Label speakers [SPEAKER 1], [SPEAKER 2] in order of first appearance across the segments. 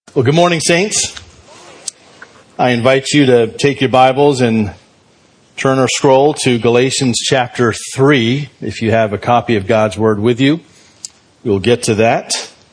[SPEAKER 1] Well, good morning, saints. I invite you to take your Bibles and turn or scroll to Galatians chapter 3, if you have a copy of God's Word with you. We'll get to that.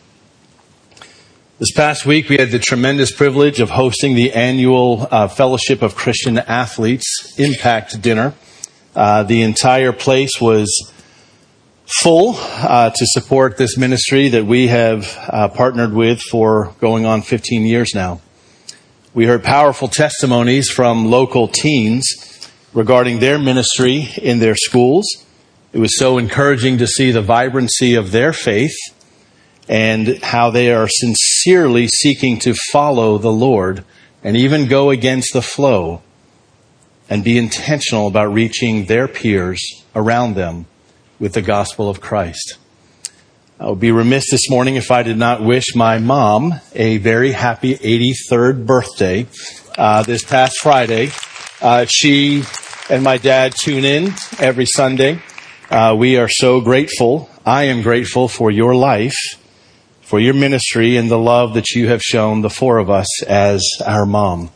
[SPEAKER 1] This past week, we had the tremendous privilege of hosting the annual Fellowship of Christian Athletes Impact Dinner. The entire place was full to support this ministry that we have partnered with for going on 15 years now. We heard powerful testimonies from local teens regarding their ministry in their schools. It was so encouraging to see the vibrancy of their faith and how they are sincerely seeking to follow the Lord and even go against the flow and be intentional about reaching their peers around them with the gospel of Christ. I would be remiss this morning if I did not wish my mom a very happy 83rd birthday this past Friday. She and my dad tune in every Sunday. We are so grateful. I am grateful for your life, for your ministry, and the love that you have shown the four of us as our mom.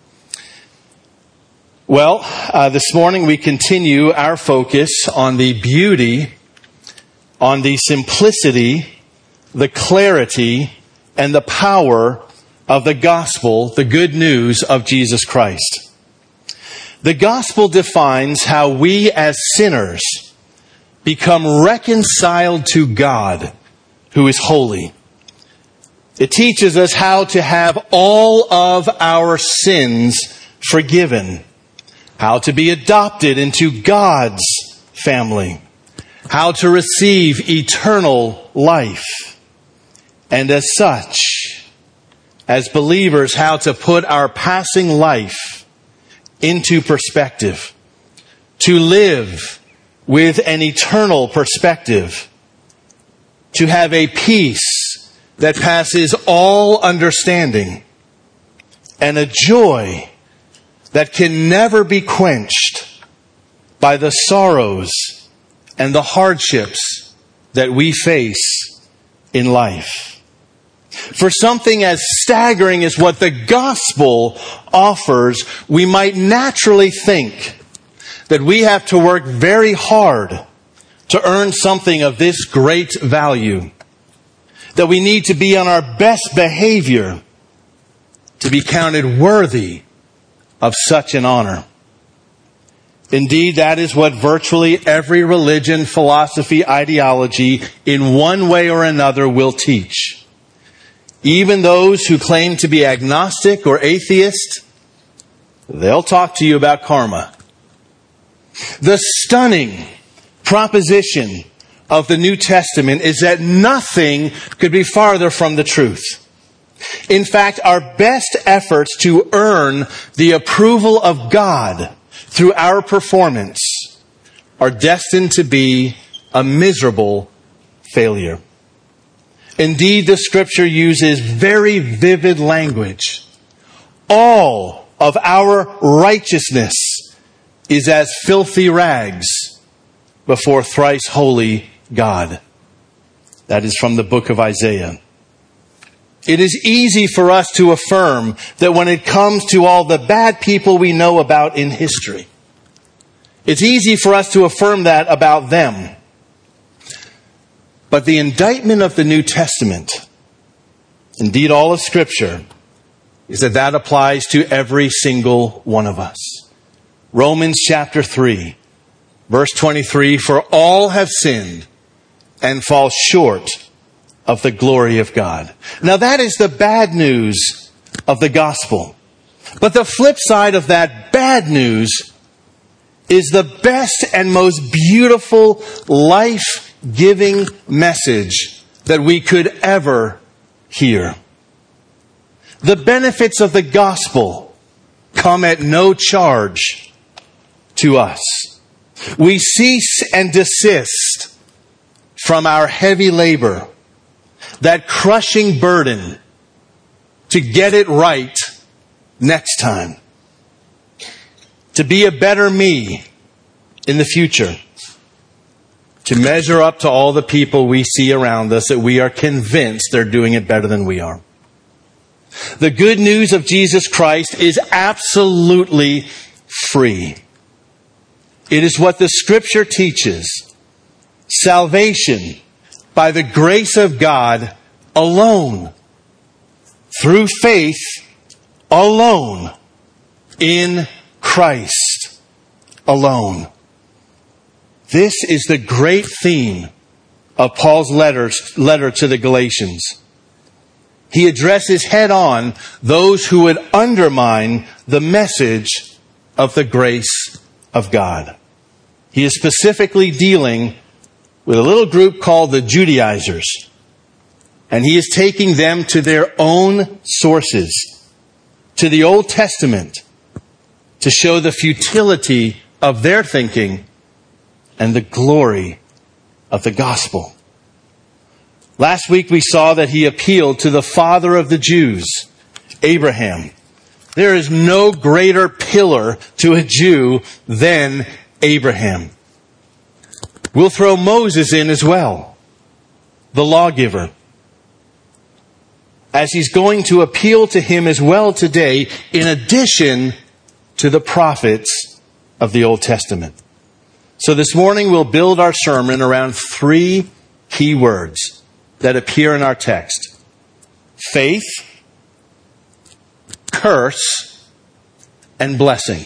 [SPEAKER 1] Well, this morning we continue our focus on the beauty, on the simplicity, the clarity, and the power of the gospel, the good news of Jesus Christ. The gospel defines how we as sinners become reconciled to God, who is holy. It teaches us how to have all of our sins forgiven, how to be adopted into God's family, how to receive eternal life, and as such, as believers, how to put our passing life into perspective, to live with an eternal perspective, to have a peace that passes all understanding, and a joy that can never be quenched by the sorrows and the hardships that we face in life. For something as staggering as what the gospel offers, we might naturally think that we have to work very hard to earn something of this great value, that we need to be on our best behavior to be counted worthy of such an honor. Indeed, that is what virtually every religion, philosophy, ideology, in one way or another, will teach. Even those who claim to be agnostic or atheist, they'll talk to you about karma. The stunning proposition of the New Testament is that nothing could be farther from the truth. In fact, our best efforts to earn the approval of God through our performance are destined to be a miserable failure. Indeed, the scripture uses very vivid language. All of our righteousness is as filthy rags before thrice holy God. That is from the book of Isaiah. It is easy for us to affirm that when it comes to all the bad people we know about in history, it's easy for us to affirm that about them. But the indictment of the New Testament, indeed all of Scripture, is that applies to every single one of us. Romans chapter 3, verse 23, "For all have sinned and fall short of the glory of God." Now that is the bad news of the gospel. But the flip side of that bad news is the best and most beautiful, life-giving message that we could ever hear. The benefits of the gospel come at no charge to us. We cease and desist from our heavy labor, that crushing burden to get it right next time, to be a better me in the future, to measure up to all the people we see around us that we are convinced they're doing it better than we are. The good news of Jesus Christ is absolutely free. It is what the Scripture teaches. Salvation by the grace of God alone, through faith alone, in Christ alone. This is the great theme of Paul's letter to the Galatians. He addresses head on those who would undermine the message of the grace of God. He is specifically dealing with a little group called the Judaizers. And he is taking them to their own sources, to the Old Testament, to show the futility of their thinking and the glory of the gospel. Last week we saw that he appealed to the father of the Jews, Abraham. There is no greater pillar to a Jew than Abraham. We'll throw Moses in as well, the lawgiver, as he's going to appeal to him as well today, in addition to the prophets of the Old Testament. So this morning we'll build our sermon around three key words that appear in our text: faith, curse, and blessing.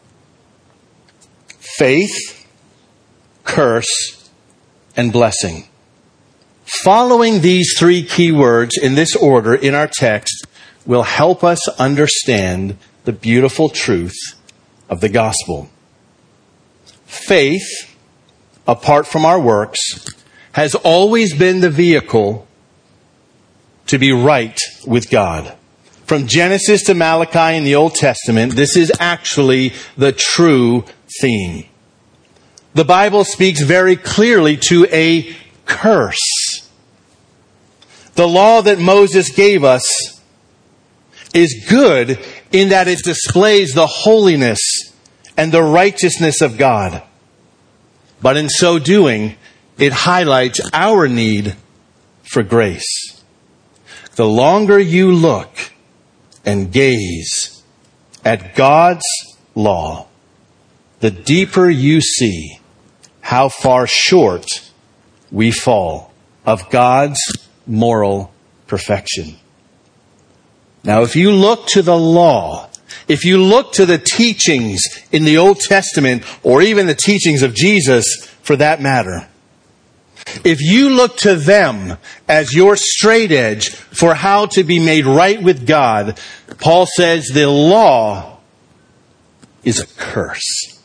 [SPEAKER 1] Faith, curse, and blessing. Following these three key words in this order in our text will help us understand the beautiful truth of the gospel. Faith, apart from our works, has always been the vehicle to be right with God. From Genesis to Malachi in the Old Testament, this is actually the true theme. The Bible speaks very clearly to a curse. The law that Moses gave us is good in that it displays the holiness and the righteousness of God. But in so doing, it highlights our need for grace. The longer you look and gaze at God's law, the deeper you see how far short we fall of God's moral perfection. Now, if you look to the law, if you look to the teachings in the Old Testament, or even the teachings of Jesus for that matter, if you look to them as your straight edge for how to be made right with God, Paul says the law is a curse.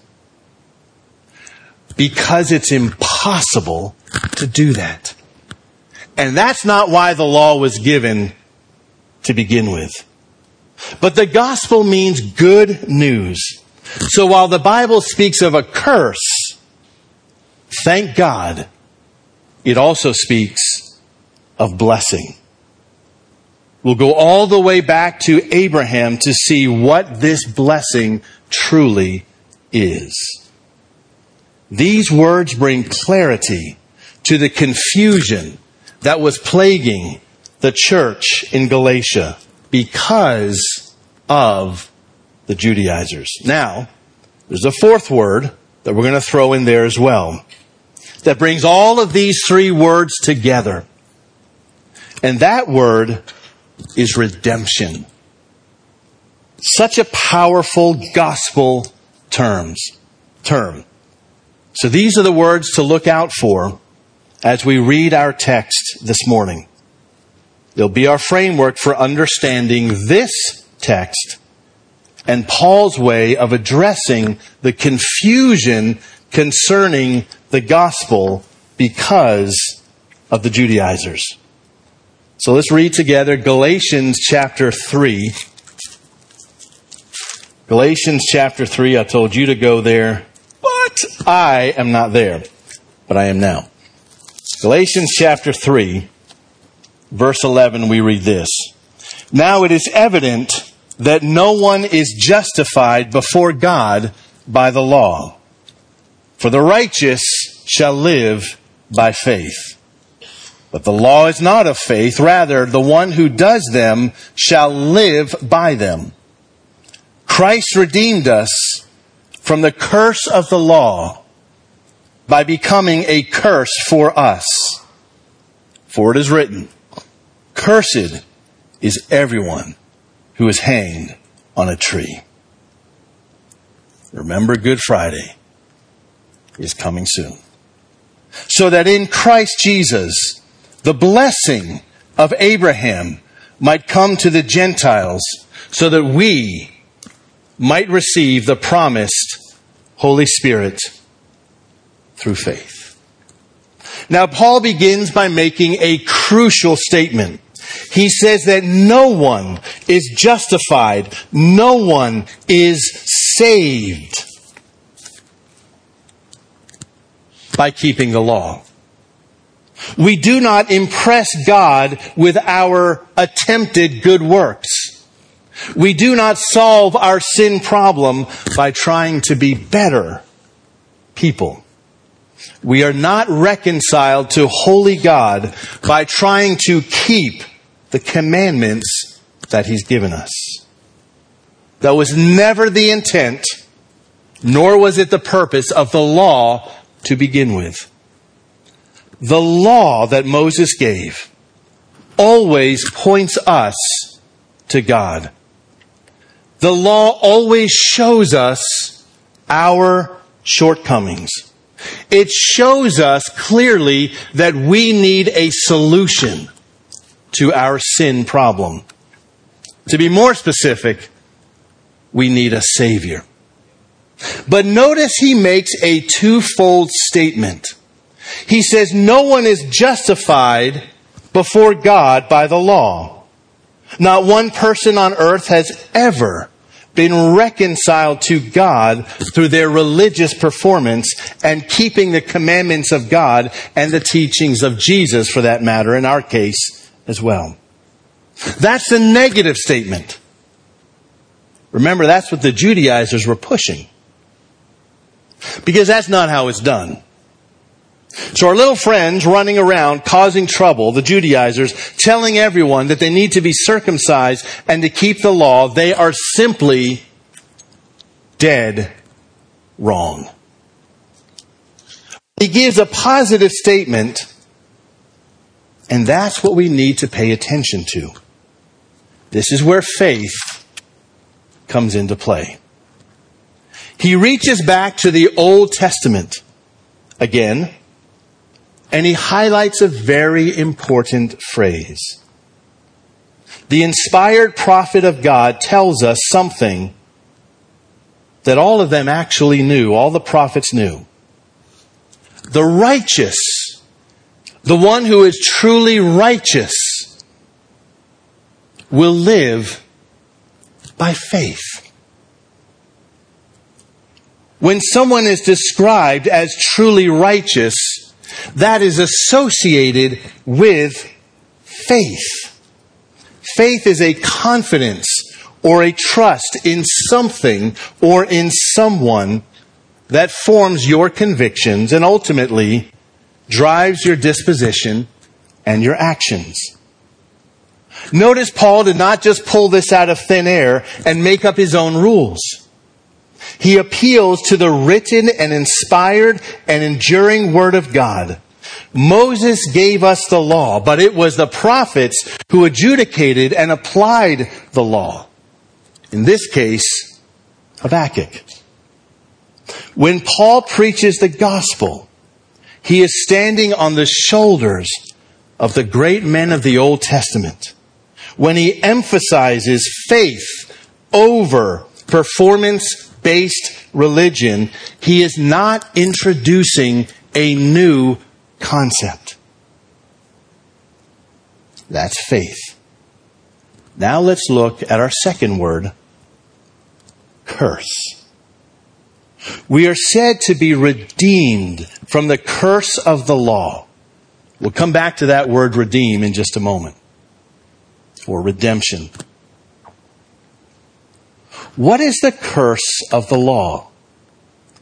[SPEAKER 1] Because it's impossible to do that. And that's not why the law was given to begin with. But the gospel means good news. So while the Bible speaks of a curse, thank God, it also speaks of blessing. We'll go all the way back to Abraham to see what this blessing truly is. These words bring clarity to the confusion that was plaguing the church in Galatia because of the Judaizers. Now, there's a fourth word that we're going to throw in there as well that brings all of these three words together. And that word is redemption. Such a powerful gospel term. So these are the words to look out for as we read our text this morning. They'll be our framework for understanding this text and Paul's way of addressing the confusion concerning the gospel because of the Judaizers. So let's read together Galatians chapter 3. Galatians chapter 3, I told you to go there, but I am not there. But I am now. Galatians chapter 3, verse 11, we read this. Now it is evident that no one is justified before God by the law. For the righteous shall live by faith. But the law is not of faith. Rather, the one who does them shall live by them. Christ redeemed us from the curse of the law by becoming a curse for us. For it is written, "Cursed is everyone who is hanged on a tree." Remember, Good Friday is coming soon. So that in Christ Jesus, the blessing of Abraham might come to the Gentiles, so that we might receive the promised Holy Spirit through faith. Now, Paul begins by making a crucial statement. He says that no one is justified, no one is saved by keeping the law. We do not impress God with our attempted good works. We do not solve our sin problem by trying to be better people. We are not reconciled to holy God by trying to keep the commandments that He's given us. That was never the intent, nor was it the purpose of the law to begin with. The law that Moses gave always points us to God. The law always shows us our shortcomings. It shows us clearly that we need a solution to our sin problem. To be more specific, we need a Savior. But notice he makes a twofold statement. He says no one is justified before God by the law. Not one person on earth has ever been reconciled to God through their religious performance and keeping the commandments of God and the teachings of Jesus, for that matter, in our case as well. That's a negative statement. Remember, that's what the Judaizers were pushing. Because that's not how it's done. So our little friends running around causing trouble, the Judaizers, telling everyone that they need to be circumcised and to keep the law, they are simply dead wrong. He gives a positive statement, and that's what we need to pay attention to. This is where faith comes into play. He reaches back to the Old Testament again, and he highlights a very important phrase. The inspired prophet of God tells us something that all of them actually knew, all the prophets knew. The righteous, the one who is truly righteous, will live by faith. When someone is described as truly righteous, that is associated with faith. Faith is a confidence or a trust in something or in someone that forms your convictions and ultimately drives your disposition and your actions. Notice Paul did not just pull this out of thin air and make up his own rules. He appeals to the written and inspired and enduring Word of God. Moses gave us the law, but it was the prophets who adjudicated and applied the law. In this case, Habakkuk. When Paul preaches the gospel, he is standing on the shoulders of the great men of the Old Testament. When he emphasizes faith over performance-based religion, he is not introducing a new concept. That's faith. Now let's look at our second word, curse. We are said to be redeemed from the curse of the law. We'll come back to that word redeem in just a moment. Or redemption. What is the curse of the law?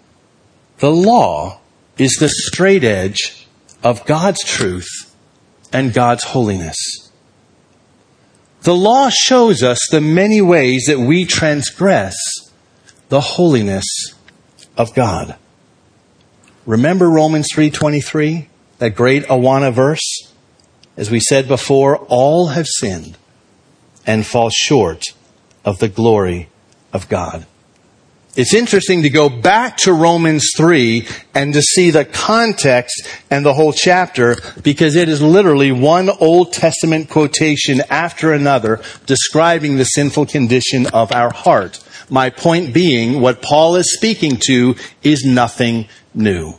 [SPEAKER 1] The law is the straight edge of God's truth and God's holiness. The law shows us the many ways that we transgress the holiness of God. Remember Romans 3:23, that great Awana verse? As we said before, all have sinned and fall short of the glory of God. It's interesting to go back to Romans 3 and to see the context and the whole chapter, because it is literally one Old Testament quotation after another describing the sinful condition of our heart. My point being, what Paul is speaking to is nothing new.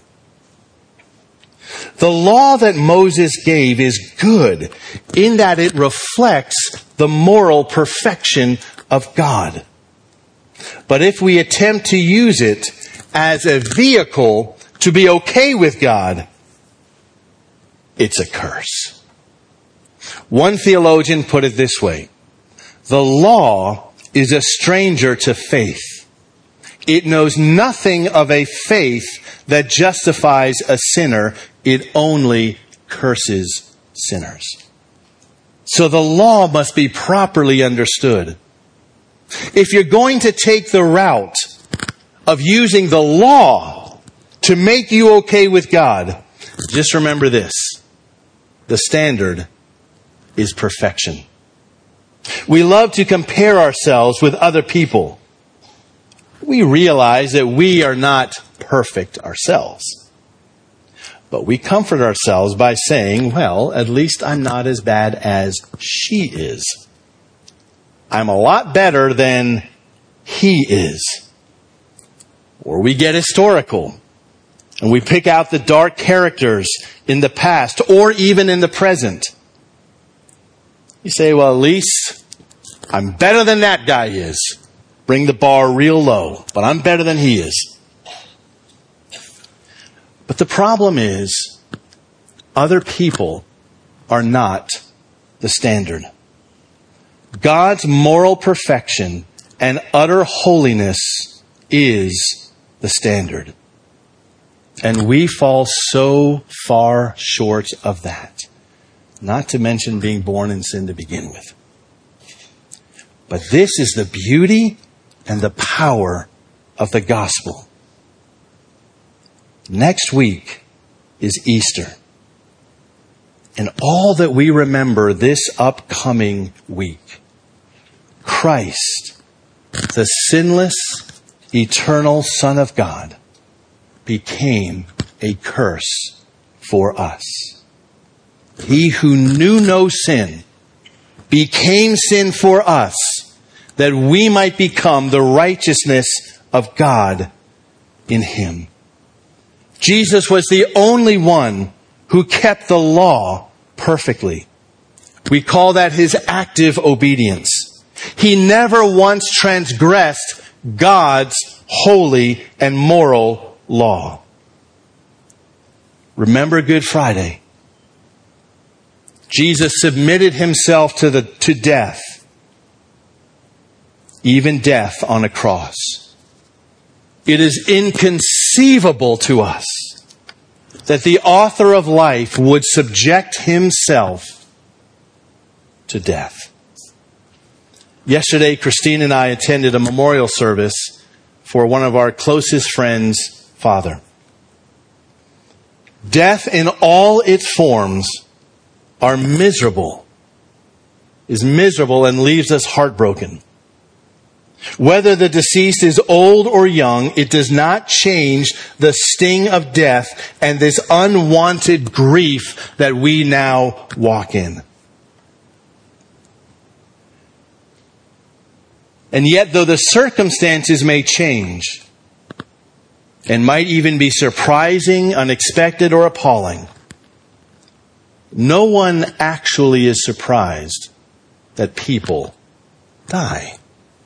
[SPEAKER 1] The law that Moses gave is good in that it reflects the moral perfection of God. But if we attempt to use it as a vehicle to be okay with God, it's a curse. One theologian put it this way: the law is a stranger to faith. It knows nothing of a faith that justifies a sinner. It only curses sinners. So the law must be properly understood. If you're going to take the route of using the law to make you okay with God, just remember this: the standard is perfection. We love to compare ourselves with other people. We realize that we are not perfect ourselves. But we comfort ourselves by saying, well, at least I'm not as bad as she is. I'm a lot better than he is. Or we get historical and we pick out the dark characters in the past or even in the present. You say, well, at least I'm better than that guy is. Bring the bar real low, but I'm better than he is. But the problem is, other people are not the standard. God's moral perfection and utter holiness is the standard. And we fall so far short of that. Not to mention being born in sin to begin with. But this is the beauty and the power of the gospel. Next week is Easter. And all that we remember this upcoming week, Christ, the sinless, eternal Son of God, became a curse for us. He who knew no sin became sin for us, that we might become the righteousness of God in him. Jesus was the only one who kept the law perfectly. We call that his active obedience. He never once transgressed God's holy and moral law. Remember Good Friday. Jesus submitted himself to death, even death on a cross. It is inconceivable to us that the author of life would subject himself to death. Yesterday, Christine and I attended a memorial service for one of our closest friends' father. Death in all its forms is miserable and leaves us heartbroken. Whether the deceased is old or young, it does not change the sting of death and this unwanted grief that we now walk in. And yet, though the circumstances may change and might even be surprising, unexpected, or appalling, no one actually is surprised that people die.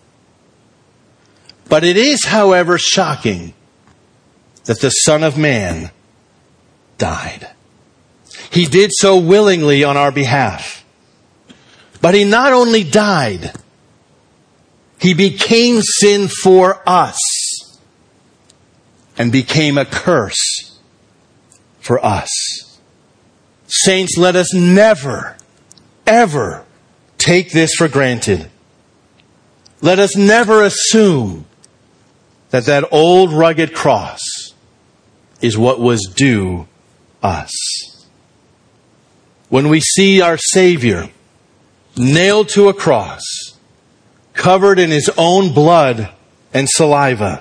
[SPEAKER 1] But it is, however, shocking that the Son of Man died. He did so willingly on our behalf. But he not only died, he became sin for us and became a curse for us. Saints, let us never, ever take this for granted. Let us never assume that old rugged cross is what was due us. When we see our Savior nailed to a cross, covered in His own blood and saliva,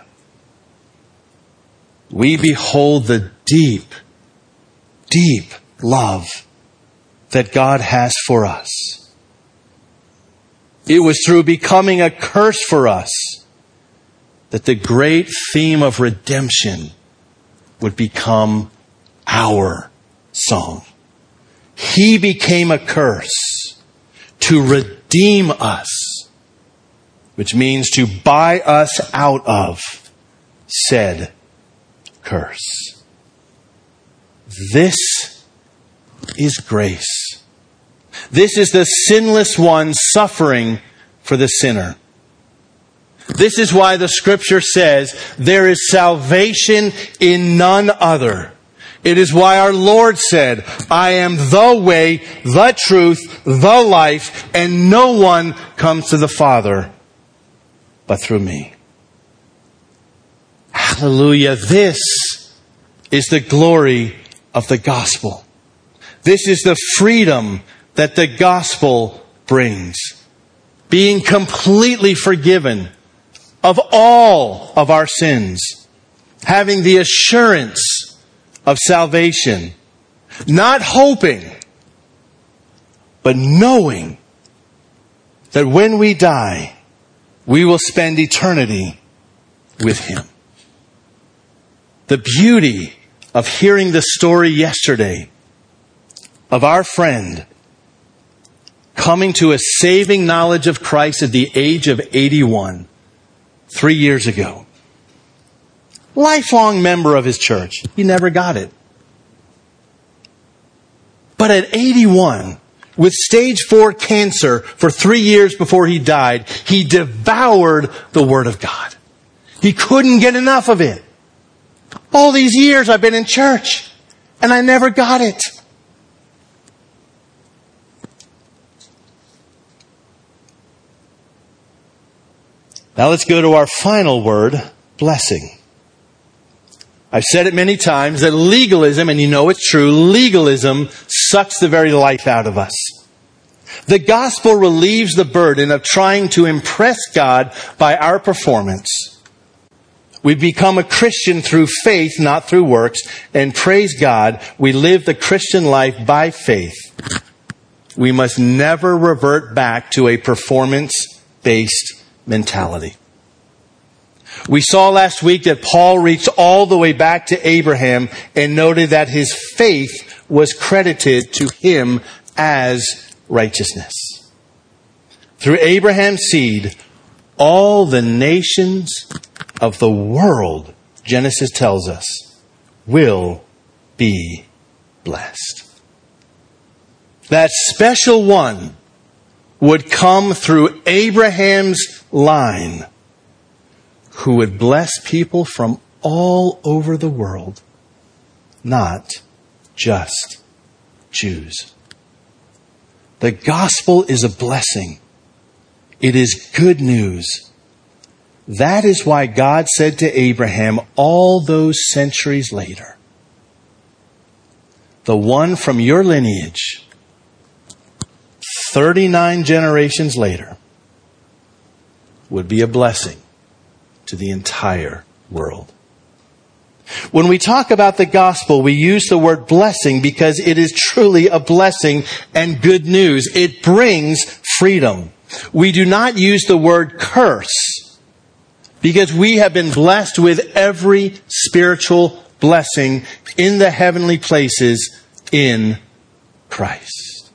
[SPEAKER 1] we behold the deep, deep love that God has for us. It was through becoming a curse for us that the great theme of redemption would become our song. He became a curse to redeem us, which means to buy us out of said curse. This is grace. This is the sinless one suffering for the sinner. This is why the Scripture says there is salvation in none other. It is why our Lord said, I am the way, the truth, the life, and no one comes to the Father but through me. Hallelujah. This is the glory of the gospel. This is the freedom that the gospel brings. Being completely forgiven of all of our sins. Having the assurance of salvation. Not hoping, but knowing that when we die, we will spend eternity with Him. The beauty of hearing the story yesterday of our friend coming to a saving knowledge of Christ at the age of 81, 3 years ago. Lifelong member of his church. He never got it. But at 81, with stage 4 cancer for 3 years before he died, he devoured the Word of God. He couldn't get enough of it. All these years I've been in church, and I never got it. Now let's go to our final word, blessing. I've said it many times that legalism, and you know it's true, legalism sucks the very life out of us. The gospel relieves the burden of trying to impress God by our performance. We become a Christian through faith, not through works, and praise God, we live the Christian life by faith. We must never revert back to a performance-based mentality. We saw last week that Paul reached all the way back to Abraham and noted that his faith was credited to him as righteousness. Through Abraham's seed, all the nations of the world, Genesis tells us, will be blessed. That special one would come through Abraham's line, who would bless people from all over the world, not just Jews. The gospel is a blessing. It is good news. That is why God said to Abraham all those centuries later, the one from your lineage, 39 generations later, would be a blessing to the entire world. When we talk about the gospel, we use the word blessing because it is truly a blessing and good news. It brings freedom. We do not use the word curse because we have been blessed with every spiritual blessing in the heavenly places in Christ.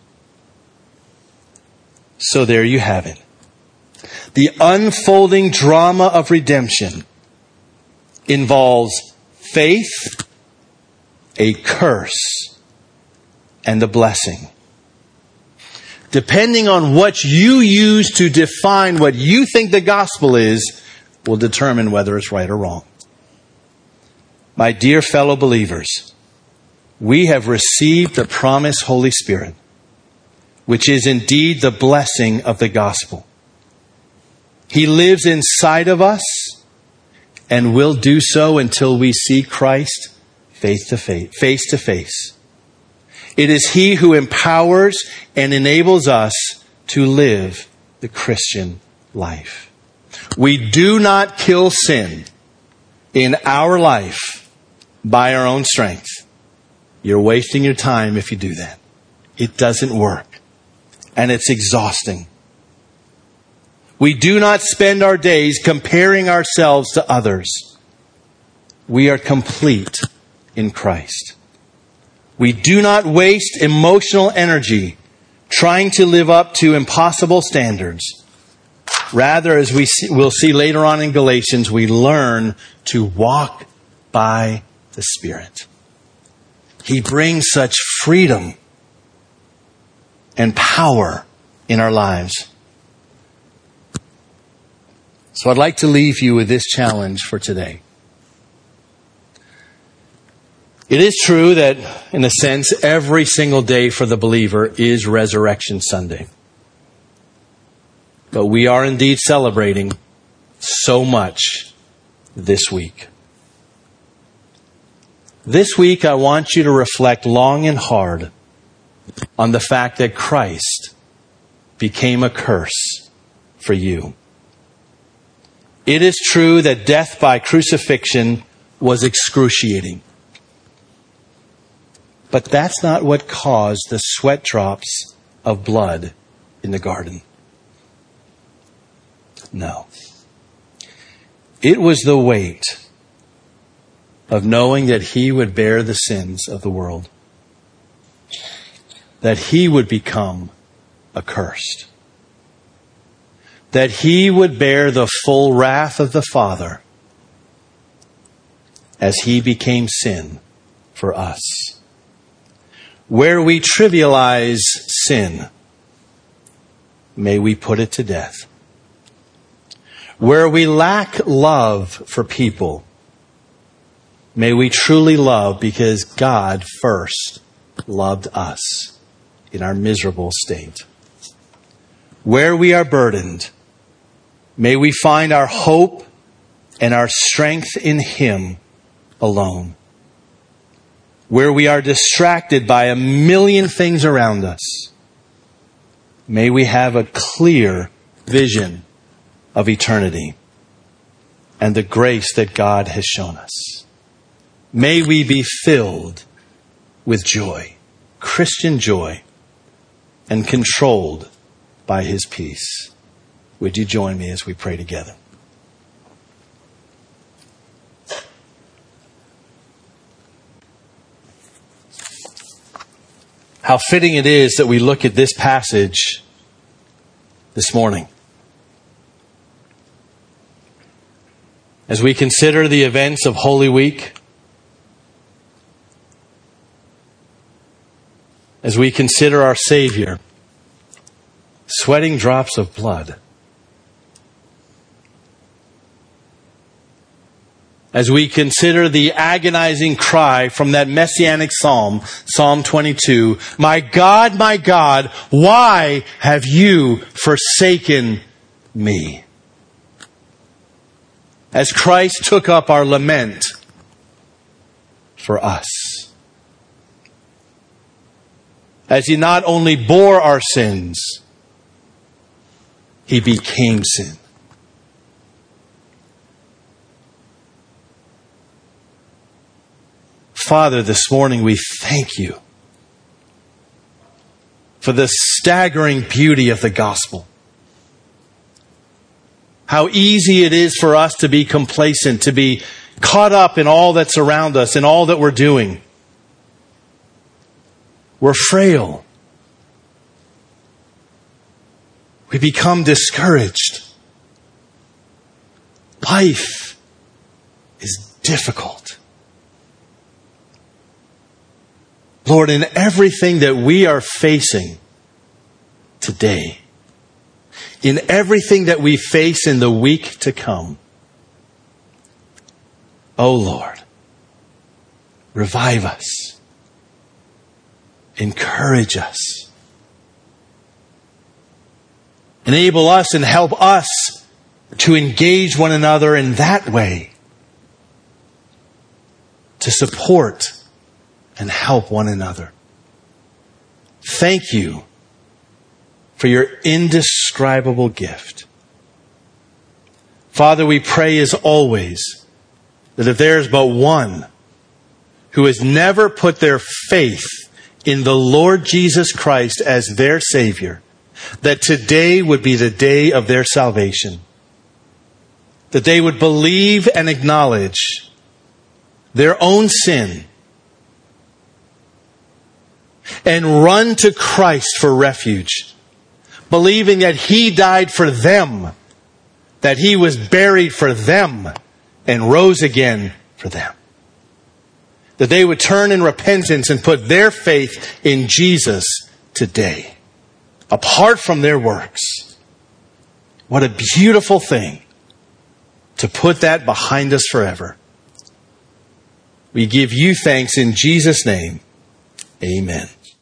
[SPEAKER 1] So there you have it. The unfolding drama of redemption involves faith, a curse, and a blessing. Depending on what you use to define what you think the gospel is, will determine whether it's right or wrong. My dear fellow believers, we have received the promised Holy Spirit, which is indeed the blessing of the gospel. He lives inside of us and will do so until we see Christ face to face. It is He who empowers and enables us to live the Christian life. We do not kill sin in our life by our own strength. You're wasting your time if you do that. It doesn't work. And it's exhausting. We do not spend our days comparing ourselves to others. We are complete in Christ. We do not waste emotional energy trying to live up to impossible standards. Rather, as we'll see later on in Galatians, we learn to walk by the Spirit. He brings such freedom and power in our lives. So I'd like to leave you with this challenge for today. It is true that, in a sense, every single day for the believer is Resurrection Sunday. But we are indeed celebrating so much this week. This week, I want you to reflect long and hard on the fact that Christ became a curse for you. It is true that death by crucifixion was excruciating. But that's not what caused the sweat drops of blood in the garden. No. It was the weight of knowing that He would bear the sins of the world. That He would become accursed. That He would bear the full wrath of the Father as He became sin for us. Where we trivialize sin, may we put it to death. Where we lack love for people, may we truly love because God first loved us in our miserable state. Where we are burdened, may we find our hope and our strength in Him alone. Where we are distracted by a million things around us, may we have a clear vision of eternity and the grace that God has shown us. May we be filled with joy, Christian joy, and controlled by His peace. Would you join me as we pray together? How fitting it is that we look at this passage this morning. As we consider the events of Holy Week, as we consider our Savior sweating drops of blood, as we consider the agonizing cry from that messianic psalm, Psalm 22, my God, why have you forsaken me? As Christ took up our lament for us. As He not only bore our sins, He became sin. Father, this morning we thank You for the staggering beauty of the gospel. How easy it is for us to be complacent, to be caught up in all that's around us and all that we're doing. We're frail. We become discouraged. Life is difficult. Lord, in everything that we are facing today, in everything that we face in the week to come, oh Lord, revive us, encourage us. Enable us and help us to engage one another in that way, to support and help one another. Thank you for your indescribable gift. Father, we pray as always that if there is but one who has never put their faith in the Lord Jesus Christ as their Savior, that today would be the day of their salvation. That they would believe and acknowledge their own sin and run to Christ for refuge, believing that He died for them, that He was buried for them, and rose again for them. That they would turn in repentance and put their faith in Jesus today, apart from their works. What a beautiful thing to put that behind us forever. We give you thanks in Jesus' name. Amen.